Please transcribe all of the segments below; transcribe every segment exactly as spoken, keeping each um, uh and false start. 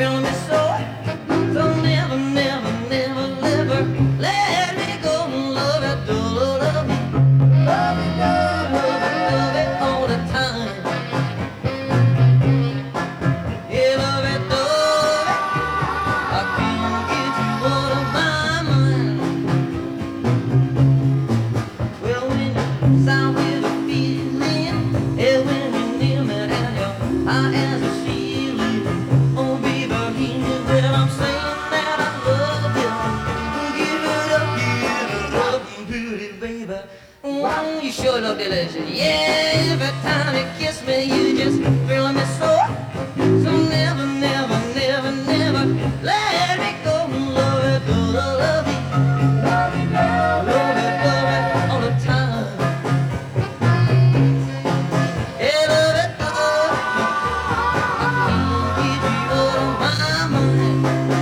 thrill me so. So never, never, never, never let me go. Love it, do love me, love it, love it, love it all the time. Yeah, love it, love it. I can't get you out of my mind. Well, when you're sound with a feeling, yeah, when you're near me and your eye as a ceiling. Oh, baby, hear me when I'm saying that I love you. Give it up, give it up, pretty baby. Oh, you sure look delicious. Yeah, every time you kiss me, you just thrill me so. So never, never, never, never let me go. Love it, love, love it, love it, love it, love it all the time. Yeah, love it, love it. I can't get you out of my mind.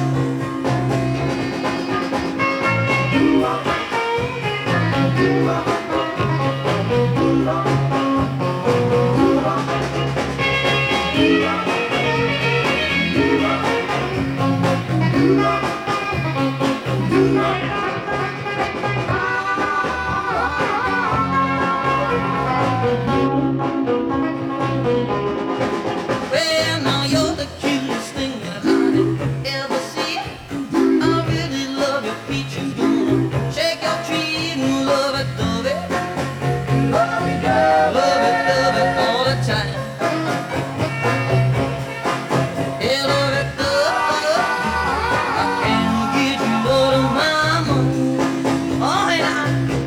Well, now you're the cutest thing that I ever see. I really love your peaches, gonna shake your tree and love it, love it, love it, love it, love it all the time. Yeah, love it, love it, I can't get you out of my mind. Oh, yeah.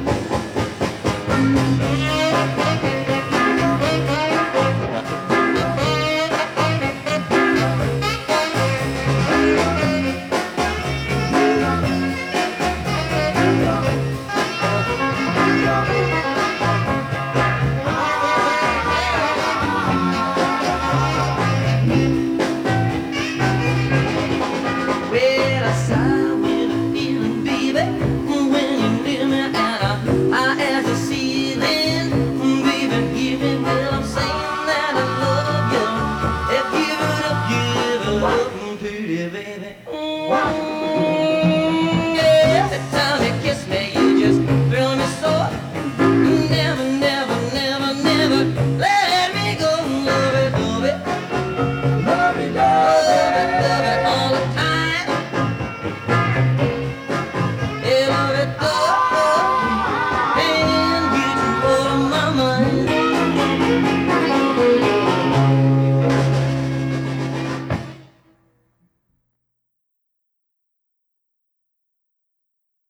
Well, I sigh with a feeling, baby, when you're near me and I, I as a ceiling, baby, give me when I'm saying that I love you. Yeah, give it up, give it up, pretty baby. Mm.